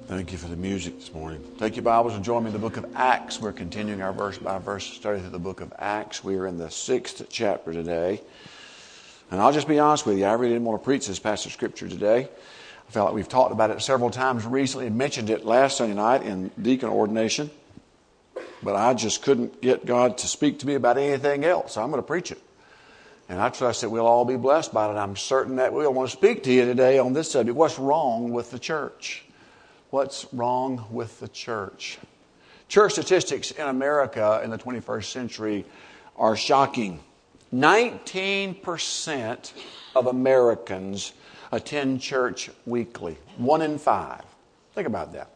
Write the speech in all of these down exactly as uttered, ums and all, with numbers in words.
Thank you for the music this morning. Take your Bibles and join me in the book of Acts. We're continuing our verse by verse study through the book of Acts. We are in the sixth chapter today. And I'll just be honest with you, I really didn't want to preach this passage of Scripture today. I felt like we've talked about it several times recently and mentioned it last Sunday night in deacon ordination. But I just couldn't get God to speak to me about anything else, so I'm going to preach it. And I trust that we'll all be blessed by it. I'm certain that we'll want to speak to you today on this subject. What's wrong with the church? What's wrong with the church? Church statistics in America in the twenty-first century are shocking. nineteen percent of Americans attend church weekly. One in five. Think about that.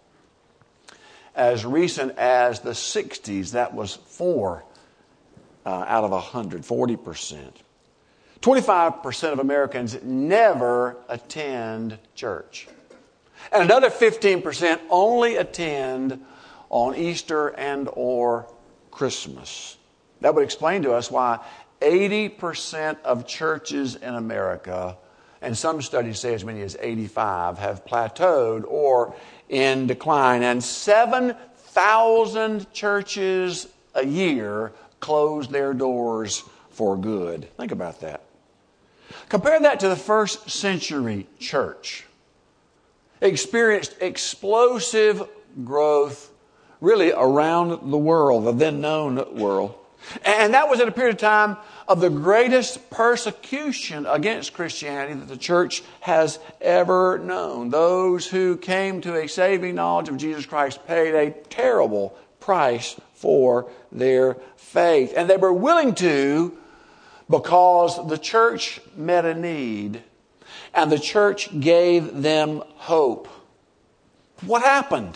As recent as the sixties, that was four uh, out of one hundred, forty percent. twenty-five percent of Americans never attend church. And another fifteen percent only attend on Easter and or Christmas. That would explain to us why eighty percent of churches in America, and some studies say as many as eighty-five, have plateaued or in decline. And seven thousand churches a year close their doors for good. Think about that. Compare that to the first century church. Experienced explosive growth really around the world, the then known world. And that was at a period of time of the greatest persecution against Christianity that the church has ever known. Those who came to a saving knowledge of Jesus Christ paid a terrible price for their faith. And they were willing to because the church met a need. And the church gave them hope. What happened?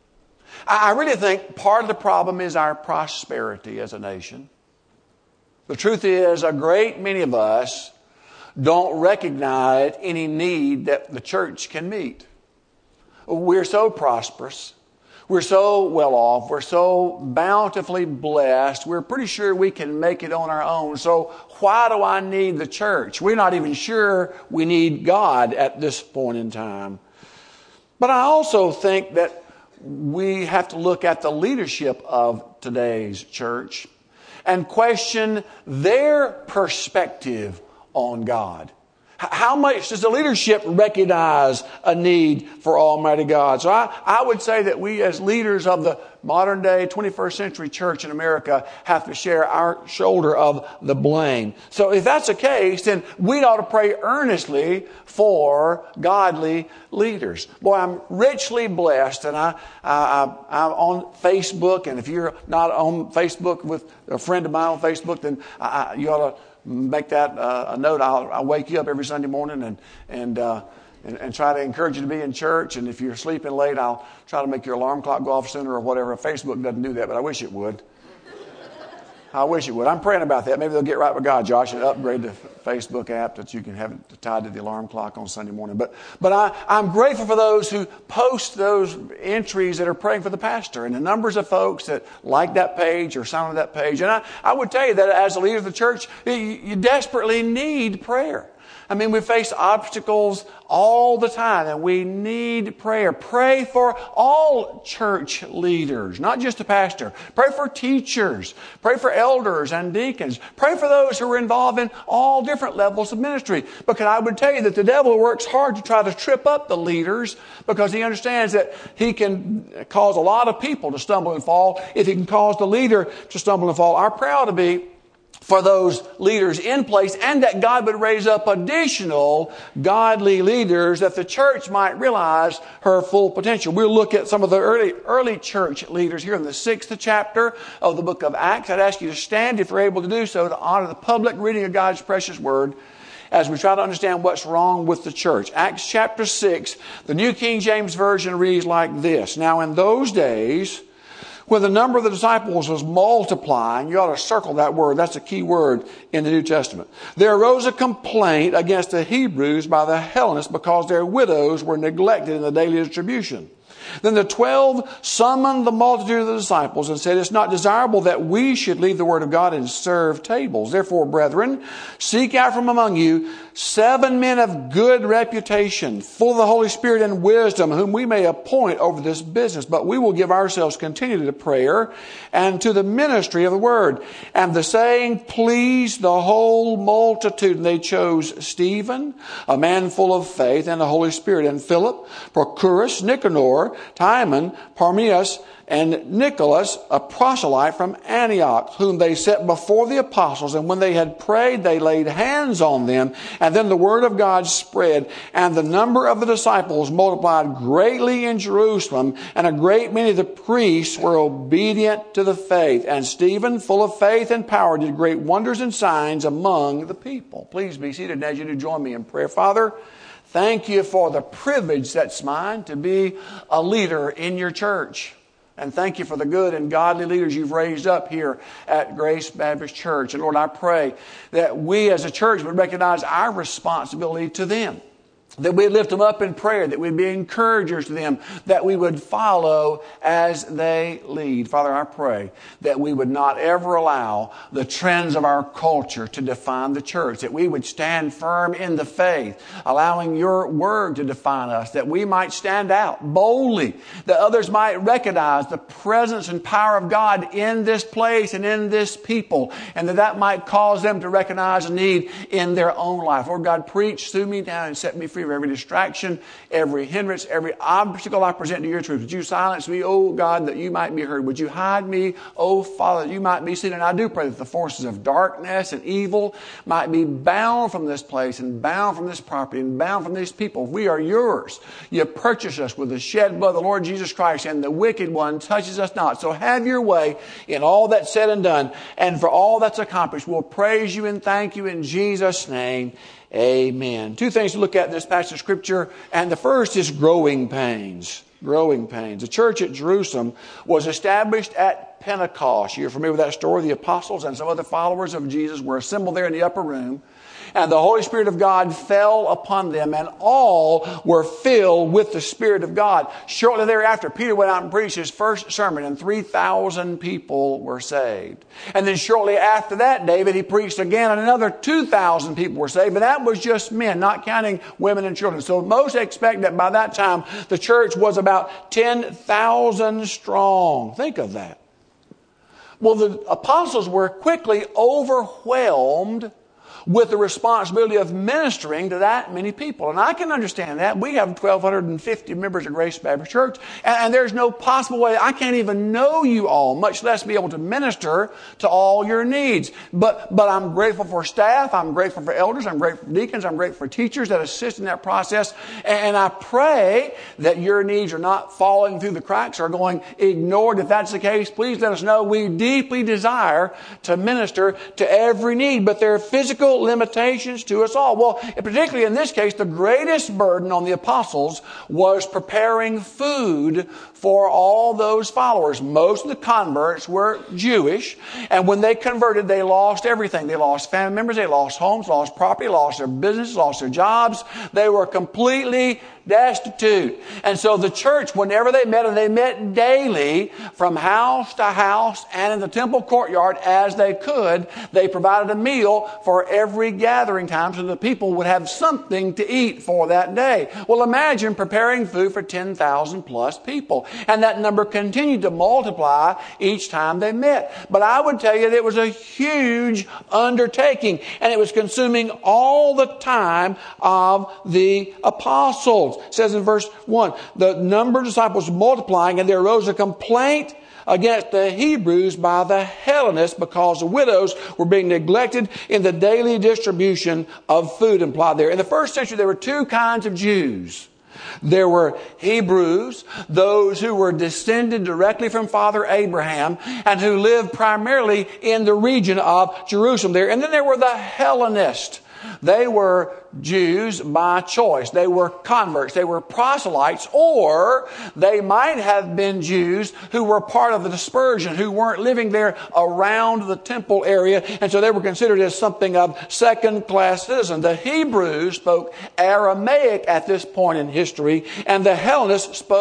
I really think part of the problem is our prosperity as a nation. The truth is, a great many of us don't recognize any need that the church can meet. We're so prosperous. We're so well off. We're so bountifully blessed. We're pretty sure we can make it on our own. So why do I need the church? We're not even sure we need God at this point in time. But I also think that we have to look at the leadership of today's church and question their perspective on God. How much does the leadership recognize a need for Almighty God? So I, I would say that we as leaders of the modern day twenty-first century church in America have to share our shoulder of the blame. So if that's the case, then we ought to pray earnestly for godly leaders. Boy, I'm richly blessed, and I, I, I'm on Facebook, and if you're not on Facebook with a friend of mine on Facebook, then I, you ought to make that uh, a note. I'll, I'll wake you up every Sunday morning and and, uh, and and try to encourage you to be in church. And if you're sleeping late, I'll try to make your alarm clock go off sooner or whatever. Facebook doesn't do that, but I wish it would. I wish it would. I'm praying about that. Maybe they'll get right with God, Josh, and upgrade the Facebook app that you can have it tied to the alarm clock on Sunday morning. But but I, I'm grateful for those who post those entries that are praying for the pastor and the numbers of folks that like that page or sign on that page. And I, I would tell you that as a leader of the church, you, you desperately need prayer. I mean, we face obstacles all the time, and we need prayer. Pray for all church leaders, not just the pastor. Pray for teachers. Pray for elders and deacons. Pray for those who are involved in all different levels of ministry. Because I would tell you that the devil works hard to try to trip up the leaders because he understands that he can cause a lot of people to stumble and fall if he can cause the leader to stumble and fall. Our prayer ought to be for those leaders in place, and that God would raise up additional godly leaders that the church might realize her full potential. We'll look at some of the early early church leaders here in the sixth chapter of the book of Acts. I'd ask you to stand if you're able to do so to honor the public reading of God's precious word as we try to understand what's wrong with the church. Acts chapter six, the New King James Version reads like this. Now in those days, when the number of the disciples was multiplying, you ought to circle that word. That's a key word in the New Testament. There arose a complaint against the Hebrews by the Hellenists because their widows were neglected in the daily distribution. Then the twelve summoned the multitude of the disciples and said, it's not desirable that we should leave the word of God and serve tables. Therefore, brethren, seek out from among you seven men of good reputation, full of the Holy Spirit and wisdom, whom we may appoint over this business. But we will give ourselves continually to prayer and to the ministry of the word. And the saying pleased the whole multitude. And they chose Stephen, a man full of faith and the Holy Spirit, and Philip, Prochorus, Nicanor, Timon, Parmenas, and Nicholas, a proselyte from Antioch, whom they set before the apostles. And when they had prayed, they laid hands on them. And then the word of God spread, and the number of the disciples multiplied greatly in Jerusalem, and a great many of the priests were obedient to the faith. And Stephen, full of faith and power, did great wonders and signs among the people. Please be seated as you do join me in prayer. Father, thank you for the privilege that's mine to be a leader in your church. And thank you for the good and godly leaders you've raised up here at Grace Baptist Church. And Lord, I pray that we as a church would recognize our responsibility to them. That we'd lift them up in prayer, that we'd be encouragers to them, that we would follow as they lead. Father, I pray that we would not ever allow the trends of our culture to define the church, that we would stand firm in the faith, allowing your word to define us, that we might stand out boldly, that others might recognize the presence and power of God in this place and in this people, and that that might cause them to recognize a need in their own life. Lord God, preach through me now and set me free of every distraction, every hindrance, every obstacle I present to your truth. Would you silence me, oh God, that you might be heard? Would you hide me, oh Father, that you might be seen? And I do pray that the forces of darkness and evil might be bound from this place and bound from this property and bound from these people. We are yours. You purchased us with the shed blood of the Lord Jesus Christ, and the wicked one touches us not. So have your way in all that's said and done, and for all that's accomplished. We'll praise you and thank you in Jesus' name. Amen. Two things to look at in this passage of Scripture, and the first is growing pains. Growing pains. The church at Jerusalem was established at Pentecost. You're familiar with that story? The apostles and some other followers of Jesus were assembled there in the upper room, and the Holy Spirit of God fell upon them, and all were filled with the Spirit of God. Shortly thereafter, Peter went out and preached his first sermon, and three thousand people were saved. And then shortly after that, David, he preached again, and another two thousand people were saved. But that was just men, not counting women and children. So most expect that by that time, the church was about ten thousand strong. Think of that. Well, the apostles were quickly overwhelmed with the responsibility of ministering to that many people. And I can understand that. We have one thousand two hundred fifty members of Grace Baptist Church, and, and there's no possible way. I can't even know you all, much less be able to minister to all your needs. But, but I'm grateful for staff. I'm grateful for elders. I'm grateful for deacons. I'm grateful for teachers that assist in that process. And I pray that your needs are not falling through the cracks or going ignored. If that's the case, please let us know. We deeply desire to minister to every need, but there are physical limitations to us all. Well, particularly in this case, the greatest burden on the apostles was preparing food for all those followers. Most of the converts were Jewish, and when they converted, they lost everything. They lost family members, they lost homes, lost property, lost their business, lost their jobs. They were completely destitute. And so the church, whenever they met, and they met daily from house to house and in the temple courtyard as they could, they provided a meal for every gathering time so the people would have something to eat for that day. Well, imagine preparing food for ten thousand plus people. And that number continued to multiply each time they met. But I would tell you that it was a huge undertaking, and it was consuming all the time of the apostles. It says in verse one, the number of disciples was multiplying, and there arose a complaint against the Hebrews by the Hellenists because the widows were being neglected in the daily distribution of food implied there. In the first century, there were two kinds of Jews. There were Hebrews, those who were descended directly from Father Abraham and who lived primarily in the region of Jerusalem there. And then there were the Hellenists. They were Jews by choice. They were converts. They were proselytes, or they might have been Jews who were part of the dispersion, who weren't living there around the temple area, and so they were considered as something of second-class citizens. The Hebrews spoke Aramaic at this point in history, and the Hellenists spoke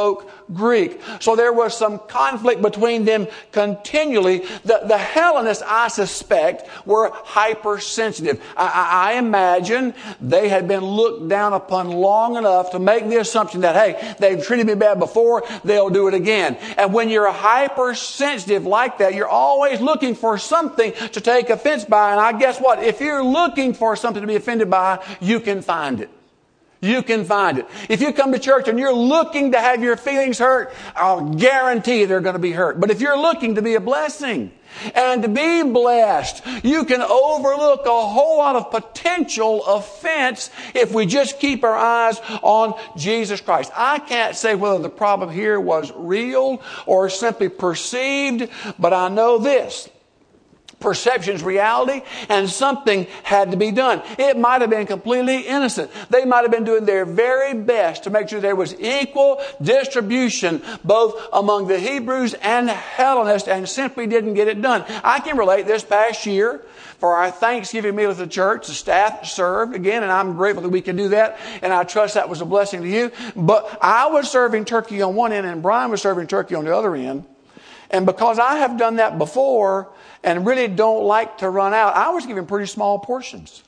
Greek. So there was some conflict between them continually. The, the Hellenists, I suspect, were hypersensitive. I, I, I imagine they had been looked down upon long enough to make the assumption that, hey, they've treated me bad before, they'll do it again. And when you're hypersensitive like that, you're always looking for something to take offense by. And I guess what? If you're looking for something to be offended by, you can find it. You can find it. If you come to church and you're looking to have your feelings hurt, I'll guarantee they're going to be hurt. But if you're looking to be a blessing and to be blessed, you can overlook a whole lot of potential offense if we just keep our eyes on Jesus Christ. I can't say whether the problem here was real or simply perceived, but I know this. Perception's reality, and something had to be done. It might have been completely innocent. They might have been doing their very best to make sure there was equal distribution both among the Hebrews and Hellenists, and simply didn't get it done. I can relate this past year for our Thanksgiving meal at the church. The staff served again, and I'm grateful that we can do that, and I trust that was a blessing to you. But I was serving turkey on one end, and Brian was serving turkey on the other end. And because I have done that before and really don't like to run out, I was giving pretty small portions.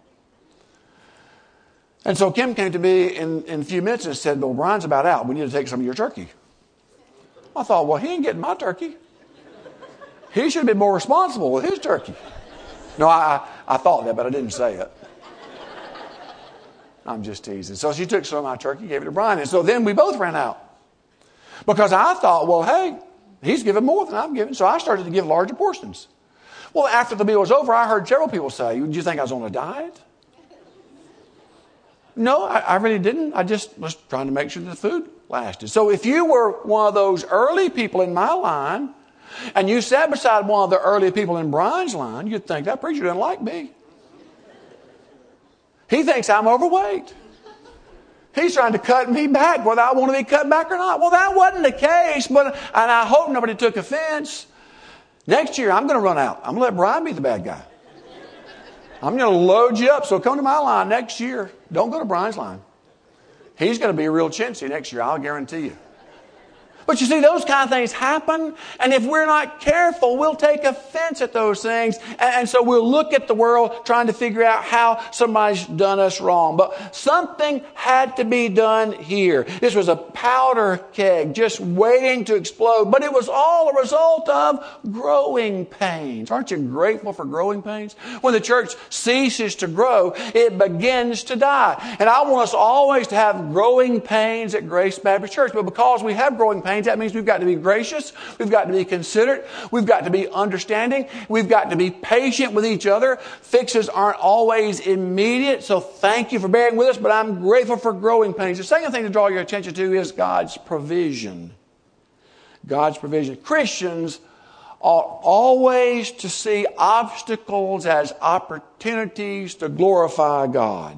And so Kim came to me in, in a few minutes and said, well, Brian's about out. We need to take some of your turkey. I thought, well, he ain't getting my turkey. He should have been more responsible with his turkey. No, I, I thought that, but I didn't say it. I'm just teasing. So she took some of my turkey, gave it to Brian. And so then we both ran out. Because I thought, well, hey, he's given more than I'm given, so I started to give larger portions. Well, after the meal was over, I heard several people say, do you think I was on a diet? No, I, I really didn't. I just was trying to make sure the food lasted. So if you were one of those early people in my line, and you sat beside one of the early people in Brian's line, you'd think, that preacher doesn't like me. He thinks I'm overweight. He's trying to cut me back, whether I want to be cut back or not. Well, that wasn't the case, but and I hope nobody took offense. Next year, I'm going to run out. I'm going to let Brian be the bad guy. I'm going to load you up. So come to my line next year. Don't go to Brian's line. He's going to be a real chintzy next year, I'll guarantee you. But you see, those kind of things happen, and if we're not careful, we'll take offense at those things, and so we'll look at the world trying to figure out how somebody's done us wrong. But something had to be done here. This was a powder keg just waiting to explode, but it was all a result of growing pains. Aren't you grateful for growing pains? When the church ceases to grow, it begins to die. And I want us always to have growing pains at Grace Baptist Church, but because we have growing pains, that means we've got to be gracious. We've got to be considerate. We've got to be understanding. We've got to be patient with each other. Fixes aren't always immediate. So thank you for bearing with us, but I'm grateful for growing pains. The second thing to draw your attention to is God's provision. God's provision. Christians ought always to see obstacles as opportunities to glorify God.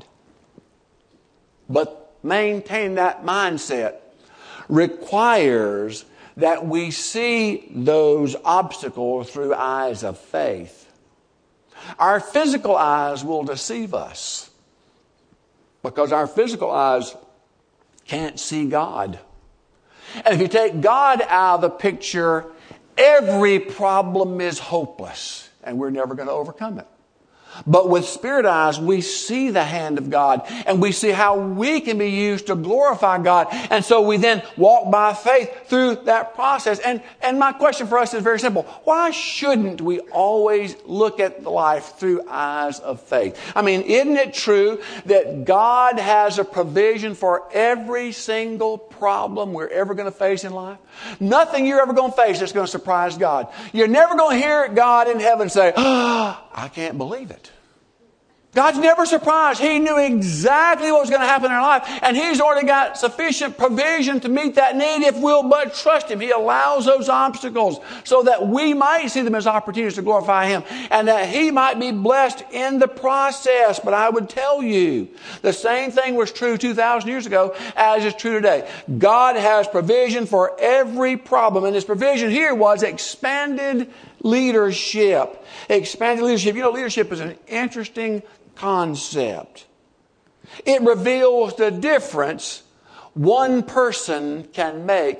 But maintain that mindset requires that we see those obstacles through eyes of faith. Our physical eyes will deceive us because our physical eyes can't see God. And if you take God out of the picture, every problem is hopeless and we're never going to overcome it. But with spirit eyes, we see the hand of God and we see how we can be used to glorify God. And so we then walk by faith through that process. And, and my question for us is very simple. Why shouldn't we always look at life through eyes of faith? I mean, isn't it true that God has a provision for every single problem we're ever going to face in life? Nothing you're ever going to face is going to surprise God. You're never going to hear God in heaven say, oh, I can't believe it. God's never surprised. He knew exactly what was going to happen in our life. And He's already got sufficient provision to meet that need if we'll but trust Him. He allows those obstacles so that we might see them as opportunities to glorify Him and that He might be blessed in the process. But I would tell you, the same thing was true two thousand years ago as is true today. God has provision for every problem. And His provision here was expanded leadership. Expanded leadership. You know, leadership is an interesting concept. It reveals the difference one person can make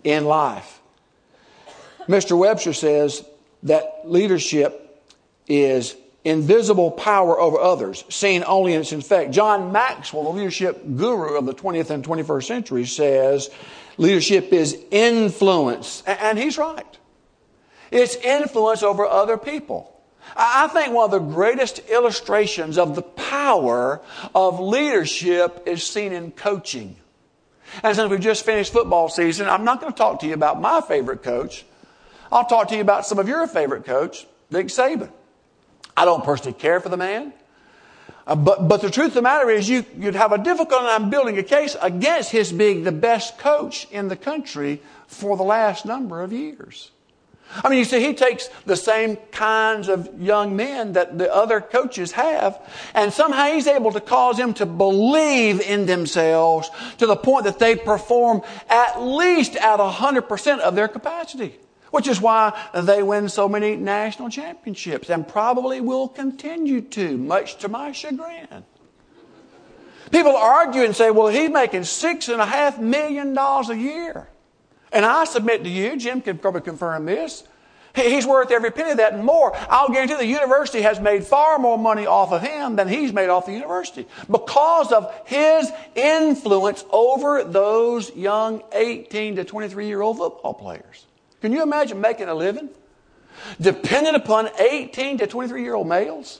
in life. Mister Webster says that leadership is invisible power over others, seen only in its effect. John Maxwell, the leadership guru of the twentieth and twenty-first century, says leadership is influence. And he's right. It's influence over other people. I think one of the greatest illustrations of the power of leadership is seen in coaching. And since we've just finished football season, I'm not going to talk to you about my favorite coach. I'll talk to you about some of your favorite coach, Nick Saban. I don't personally care for the man. Uh, but, but the truth of the matter is you, you'd have a difficulty, and I'm building a case against his being the best coach in the country for the last number of years. I mean, you see, he takes the same kinds of young men that the other coaches have, and somehow he's able to cause them to believe in themselves to the point that they perform at least at one hundred percent of their capacity, which is why they win so many national championships and probably will continue to, much to my chagrin. People argue and say, well, he's making six and a half million dollars a year. And I submit to you, Jim can probably confirm this, he's worth every penny of that and more. I'll guarantee the university has made far more money off of him than he's made off the university because of his influence over those young eighteen to twenty-three-year-old football players. Can you imagine making a living dependent upon eighteen to twenty-three-year-old males?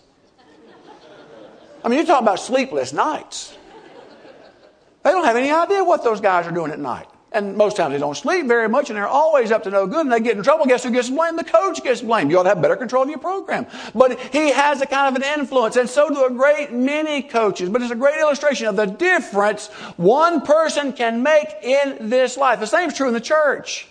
I mean, you're talking about sleepless nights. They don't have any idea what those guys are doing at night. And most times they don't sleep very much, and they're always up to no good, and they get in trouble. Guess who gets blamed? The coach gets blamed. You ought to have better control of your program. But he has a kind of an influence, and so do a great many coaches. But it's a great illustration of the difference one person can make in this life. The same is true in the church.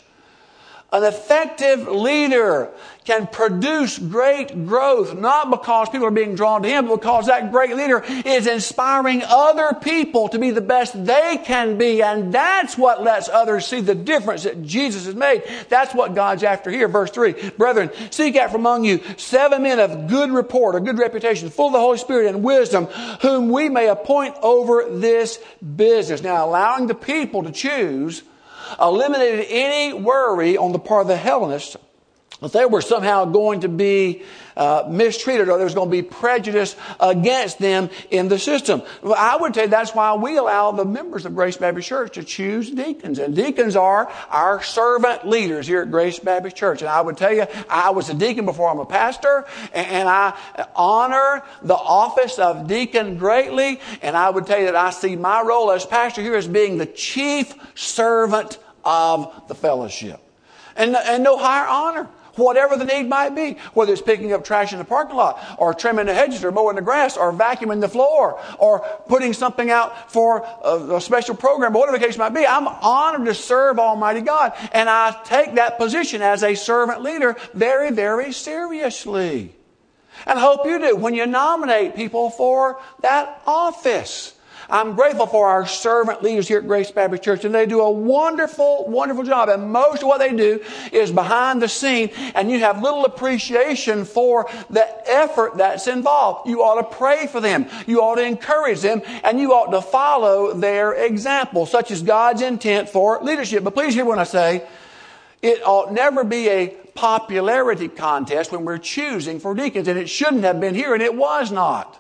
An effective leader can produce great growth, not because people are being drawn to him, but because that great leader is inspiring other people to be the best they can be. And that's what lets others see the difference that Jesus has made. That's what God's after here. Verse three, brethren, seek out from among you seven men of good report or good reputation, full of the Holy Spirit and wisdom, whom we may appoint over this business. Now, allowing the people to choose eliminated any worry on the part of the Hellenists that they were somehow going to be uh, mistreated or there was going to be prejudice against them in the system. Well, I would tell you that's why we allow the members of Grace Baptist Church to choose deacons. And deacons are our servant leaders here at Grace Baptist Church. And I would tell you, I was a deacon before I'm a pastor, and I honor the office of deacon greatly. And I would tell you that I see my role as pastor here as being the chief servant of the fellowship. And, and no higher honor. Whatever the need might be, whether it's picking up trash in the parking lot or trimming the hedges or mowing the grass or vacuuming the floor or putting something out for a, a special program, or whatever the case might be, I'm honored to serve Almighty God. And I take that position as a servant leader very, very seriously. And I hope you do when you nominate people for that office. I'm grateful for our servant leaders here at Grace Baptist Church, and they do a wonderful, wonderful job. And most of what they do is behind the scene, and you have little appreciation for the effort that's involved. You ought to pray for them. You ought to encourage them, and you ought to follow their example, such as God's intent for leadership. But please hear what I say. It ought never be a popularity contest when we're choosing for deacons, and it shouldn't have been here, and it was not.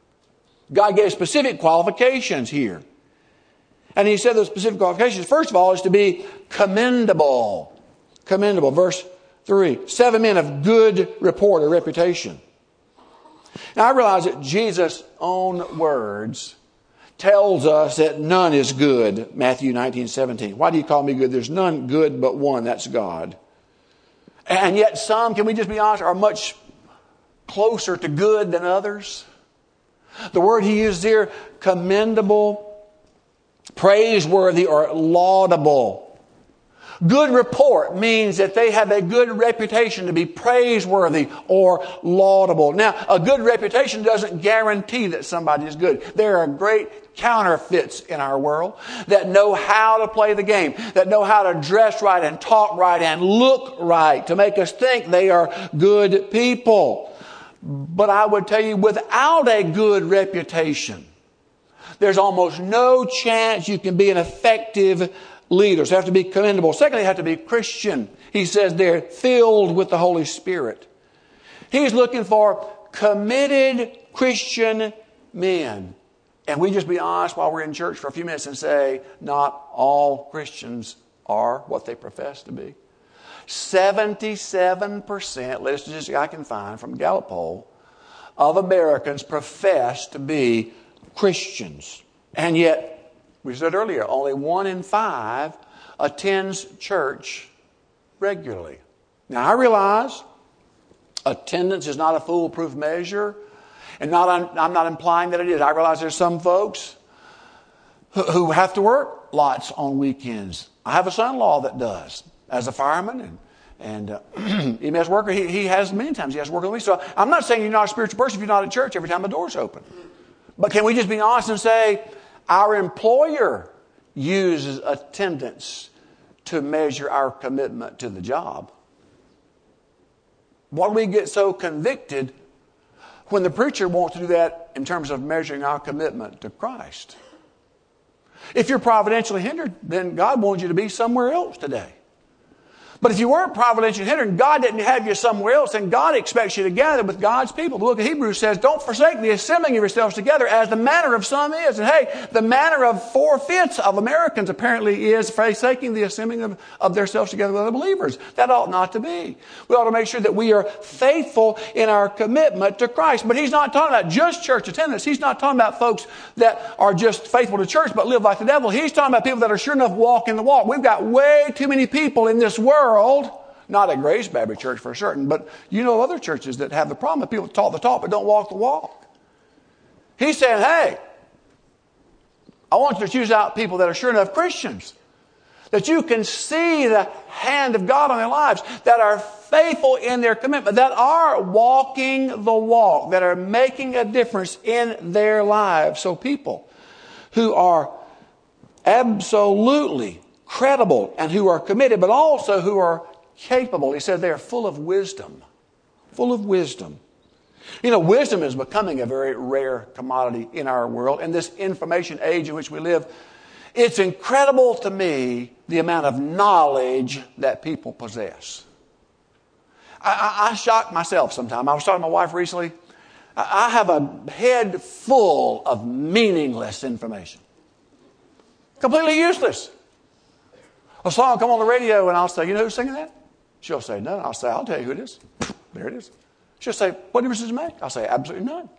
God gave specific qualifications here. And he said those specific qualifications, first of all, is to be commendable. Commendable. Verse three. Seven men of good report or reputation. Now, I realize that Jesus' own words tells us that none is good. Matthew nineteen seventeen. Why do you call me good? There's none good but one. That's God. And yet some, can we just be honest, are much closer to good than others. The word he used here, commendable, praiseworthy, or laudable. Good report means that they have a good reputation to be praiseworthy or laudable. Now, a good reputation doesn't guarantee that somebody is good. There are great counterfeits in our world that know how to play the game, that know how to dress right and talk right and look right to make us think they are good people. But I would tell you, without a good reputation, there's almost no chance you can be an effective leaders. They have to be commendable. Secondly, they have to be Christian. He says they're filled with the Holy Spirit. He's looking for committed Christian men. And we just be honest while we're in church for a few minutes and say, not all Christians are what they profess to be. seventy-seven percent, latest statistic I can find from Gallup poll, of Americans profess to be Christians. And yet, we said earlier, only one in five attends church regularly. Now, I realize attendance is not a foolproof measure, and not I'm not implying that it is. I realize there's some folks who, who have to work lots on weekends. I have a son-in-law that does, as a fireman and and uh, E M S worker. He, he has many times he has to work on the week. So I'm not saying you're not a spiritual person if you're not at church every time the door's open. But can we just be honest and say our employer uses attendance to measure our commitment to the job? Why do we get so convicted when the preacher wants to do that in terms of measuring our commitment to Christ? If you're providentially hindered, then God wants you to be somewhere else today. But if you weren't providentially hindered and God didn't have you somewhere else, then God expects you to gather with God's people. The book of Hebrews says, don't forsake the assembling of yourselves together as the manner of some is. And hey, the manner of four-fifths of Americans apparently is forsaking the assembling of, of themselves together with other believers. That ought not to be. We ought to make sure that we are faithful in our commitment to Christ. But he's not talking about just church attendance. He's not talking about folks that are just faithful to church but live like the devil. He's talking about people that are sure enough walking the walk. We've got way too many people in this world. World, not at Grace Baptist Church for certain, but you know other churches that have the problem of people that talk the talk but don't walk the walk. He's saying, hey, I want you to choose out people that are sure enough Christians, that you can see the hand of God on their lives, that are faithful in their commitment, that are walking the walk, that are making a difference in their lives. So people who are absolutely credible and who are committed, but also who are capable. He said they are full of wisdom. Full of wisdom. You know, wisdom is becoming a very rare commodity in our world. In this information age in which we live, it's incredible to me the amount of knowledge that people possess. I, I, I shock myself sometimes. I was talking to my wife recently. I, I have a head full of meaningless information. Completely useless. A song will come on the radio and I'll say, you know who's singing that? She'll say, no. I'll say, I'll tell you who it is. There it is. She'll say, what difference does it make? I'll say, absolutely none.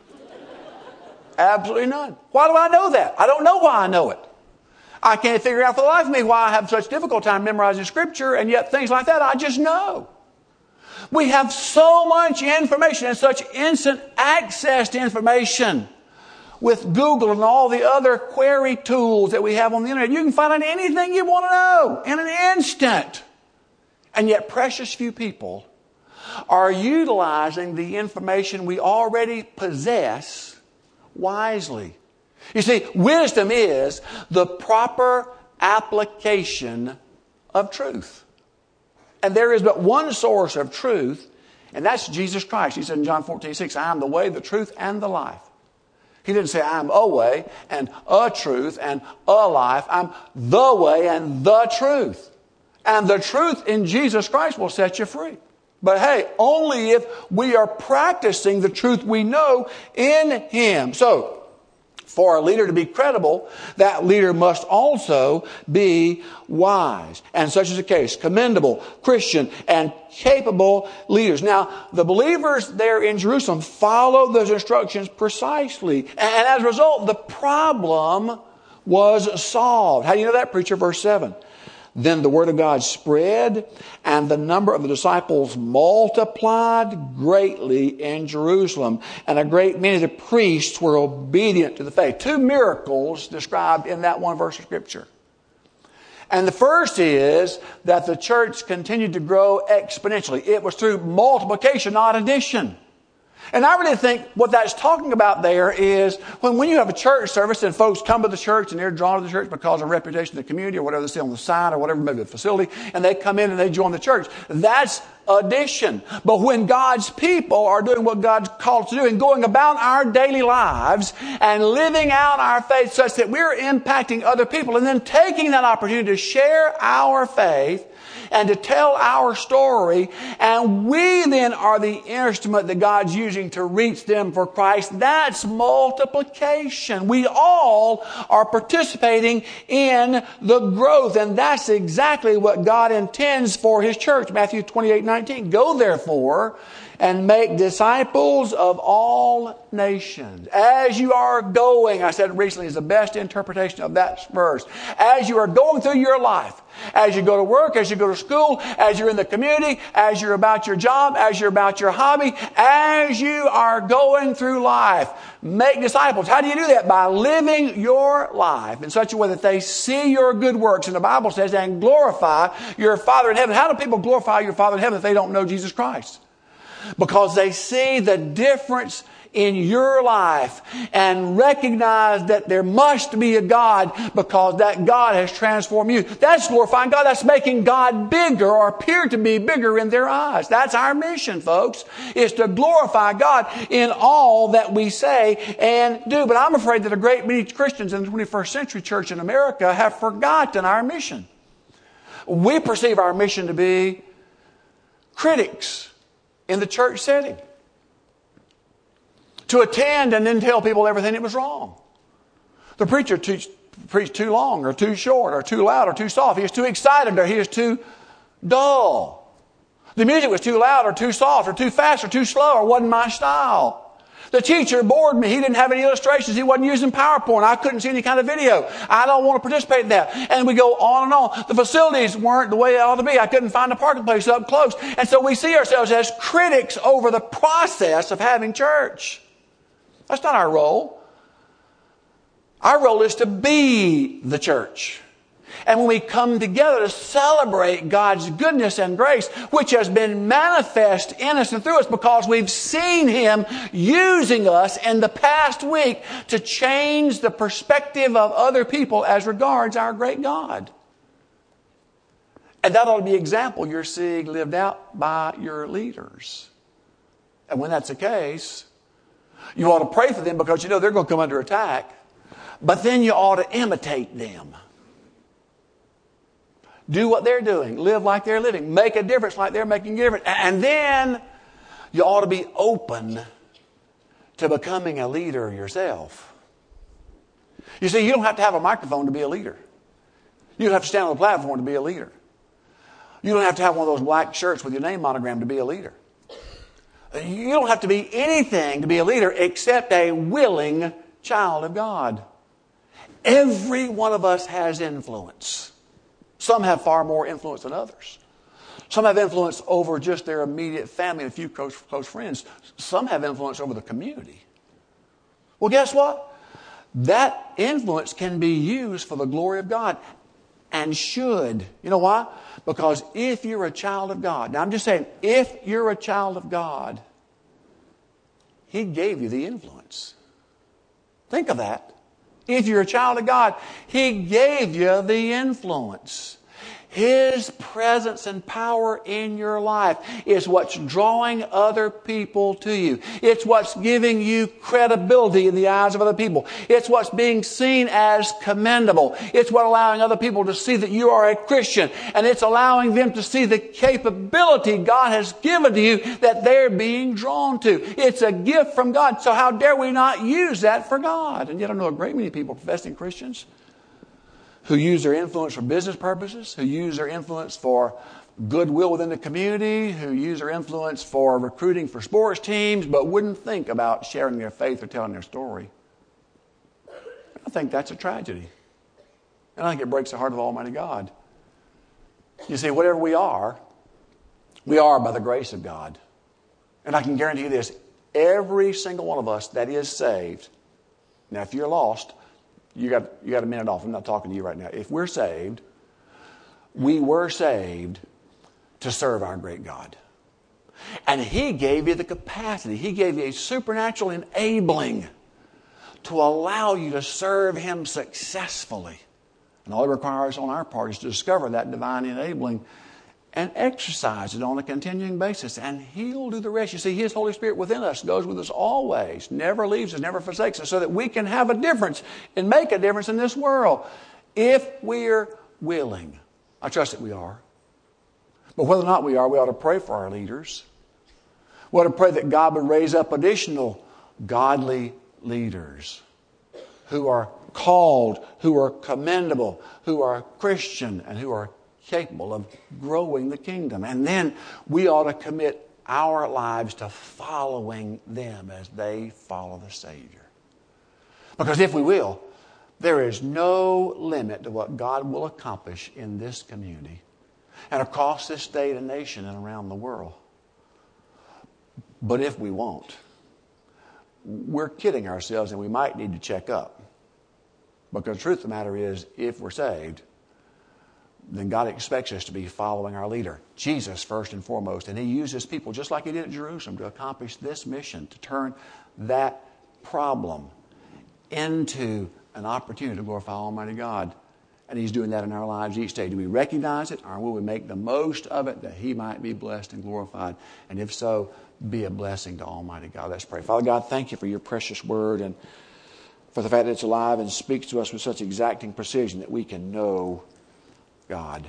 Absolutely none. Why do I know that? I don't know why I know it. I can't figure out for the life of me why I have such difficult time memorizing Scripture, and yet things like that I just know. We have so much information and such instant access to information. With Google and all the other query tools that we have on the internet, you can find out anything you want to know in an instant. And yet precious few people are utilizing the information we already possess wisely. You see, wisdom is the proper application of truth. And there is but one source of truth, and that's Jesus Christ. He said in John fourteen six, I am the way, the truth, and the life. He didn't say, I'm a way and a truth and a life. I'm the way and the truth. And the truth in Jesus Christ will set you free. But hey, only if we are practicing the truth we know in Him. So, for a leader to be credible, that leader must also be wise. And such is the case. Commendable, Christian, and capable leaders. Now, the believers there in Jerusalem followed those instructions precisely. And as a result, the problem was solved. How do you know that, preacher? Verse seven. Then the word of God spread, and the number of the disciples multiplied greatly in Jerusalem. And a great many of the priests were obedient to the faith. Two miracles described in that one verse of Scripture. And the first is that the church continued to grow exponentially. It was through multiplication, not addition. And I really think what that's talking about there is when, when you have a church service and folks come to the church and they're drawn to the church because of reputation in the community or whatever they see on the sign or whatever, maybe the facility, and they come in and they join the church. That's addition. But when God's people are doing what God's called us to do and going about our daily lives and living out our faith such that we're impacting other people and then taking that opportunity to share our faith and to tell our story, and we then are the instrument that God's using to reach them for Christ, that's multiplication. We all are participating in the growth, and that's exactly what God intends for His church. Matthew twenty-eight nineteen. Go therefore and make disciples of all nations. As you are going, I said recently, is the best interpretation of that verse. As you are going through your life, as you go to work, as you go to school, as you're in the community, as you're about your job, as you're about your hobby, as you are going through life, make disciples. How do you do that? By living your life in such a way that they see your good works. And the Bible says, and glorify your Father in heaven. How do people glorify your Father in heaven if they don't know Jesus Christ? Because they see the difference in your life and recognize that there must be a God because that God has transformed you. That's glorifying God. That's making God bigger or appear to be bigger in their eyes. That's our mission, folks, is to glorify God in all that we say and do. But I'm afraid that a great many Christians in the twenty-first century church in America have forgotten our mission. We perceive our mission to be critics in the church setting. To attend and then tell people everything that was wrong. The preacher teach, preached too long or too short or too loud or too soft. He was too excited or he was too dull. The music was too loud or too soft or too fast or too slow or wasn't my style. The teacher bored me. He didn't have any illustrations. He wasn't using PowerPoint. I couldn't see any kind of video. I don't want to participate in that. And we go on and on. The facilities weren't the way they ought to be. I couldn't find a parking place up close. And so we see ourselves as critics over the process of having church. That's not our role. Our role is to be the church. And when we come together to celebrate God's goodness and grace, which has been manifest in us and through us because we've seen Him using us in the past week to change the perspective of other people as regards our great God. And that ought to be an example you're seeing lived out by your leaders. And when that's the case, you ought to pray for them because you know they're going to come under attack. But then you ought to imitate them. Do what they're doing. Live like they're living. Make a difference like they're making a difference. And then you ought to be open to becoming a leader yourself. You see, you don't have to have a microphone to be a leader. You don't have to stand on the platform to be a leader. You don't have to have one of those black shirts with your name monogram to be a leader. You don't have to be anything to be a leader except a willing child of God. Every one of us has influence. Some have far more influence than others. Some have influence over just their immediate family and a few close, close friends. Some have influence over the community. Well, guess what? That influence can be used for the glory of God and should. You know why? Because if you're a child of God, now I'm just saying, if you're a child of God, He gave you the influence. Think of that. If you're a child of God, He gave you the influence. His presence and power in your life is what's drawing other people to you. It's what's giving you credibility in the eyes of other people. It's what's being seen as commendable. It's what allowing other people to see that you are a Christian. And it's allowing them to see the capability God has given to you that they're being drawn to. It's a gift from God. So how dare we not use that for God? And yet I know a great many people, professing Christians, who use their influence for business purposes, who use their influence for goodwill within the community, who use their influence for recruiting for sports teams, but wouldn't think about sharing their faith or telling their story. I think that's a tragedy. And I think it breaks the heart of Almighty God. You see, whatever we are, we are by the grace of God. And I can guarantee you this, every single one of us that is saved, now if you're lost, You got, you got a minute off. I'm not talking to you right now. If we're saved, we were saved to serve our great God. And He gave you the capacity. He gave you a supernatural enabling to allow you to serve Him successfully. And all it requires on our part is to discover that divine enabling and exercise it on a continuing basis, and He'll do the rest. You see, His Holy Spirit within us goes with us always, never leaves us, never forsakes us, so that we can have a difference and make a difference in this world if we're willing. I trust that we are. But whether or not we are, we ought to pray for our leaders. We ought to pray that God would raise up additional godly leaders who are called, who are commendable, who are Christian, and who are capable of growing the kingdom. And then we ought to commit our lives to following them as they follow the Savior. Because if we will, there is no limit to what God will accomplish in this community and across this state and nation and around the world. But if we won't, we're kidding ourselves, and we might need to check up. Because the truth of the matter is, if we're saved, then God expects us to be following our leader, Jesus, first and foremost. And He uses people just like He did at Jerusalem to accomplish this mission, to turn that problem into an opportunity to glorify Almighty God. And He's doing that in our lives each day. Do we recognize it, or will we make the most of it that He might be blessed and glorified? And if so, be a blessing to Almighty God. Let's pray. Father God, thank You for Your precious word and for the fact that it's alive and speaks to us with such exacting precision that we can know God.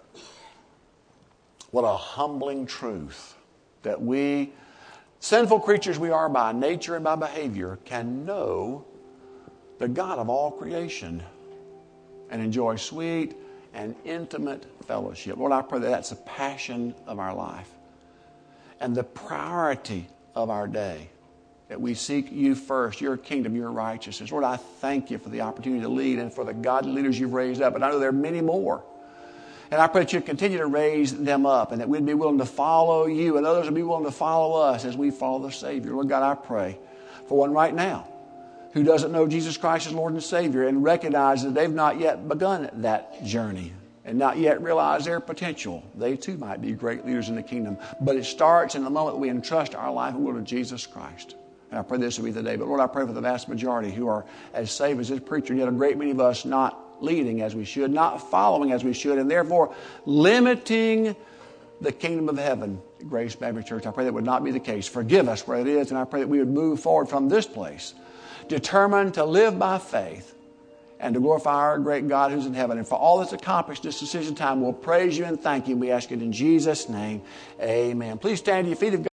What a humbling truth that we, sinful creatures we are by nature and by behavior, can know the God of all creation and enjoy sweet and intimate fellowship. Lord, I pray that that's the passion of our life and the priority of our day, that we seek You first, Your kingdom, Your righteousness. Lord, I thank You for the opportunity to lead and for the godly leaders You've raised up. And I know there are many more. And I pray that You continue to raise them up and that we'd be willing to follow You and others would be willing to follow us as we follow the Savior. Lord God, I pray for one right now who doesn't know Jesus Christ as Lord and Savior and recognize that they've not yet begun that journey and not yet realize their potential. They too might be great leaders in the kingdom. But it starts in the moment we entrust our life and will to Jesus Christ. And I pray this will be the day. But Lord, I pray for the vast majority who are as saved as this preacher, yet a great many of us not leading as we should, not following as we should, and therefore limiting the kingdom of heaven at Grace Baptist Church. I pray that would not be the case. Forgive us where it is, and I pray that we would move forward from this place, determined to live by faith and to glorify our great God who's in heaven. And for all that's accomplished this decision time, we'll praise You and thank You. We ask it in Jesus' name. Amen. Please stand to your feet. If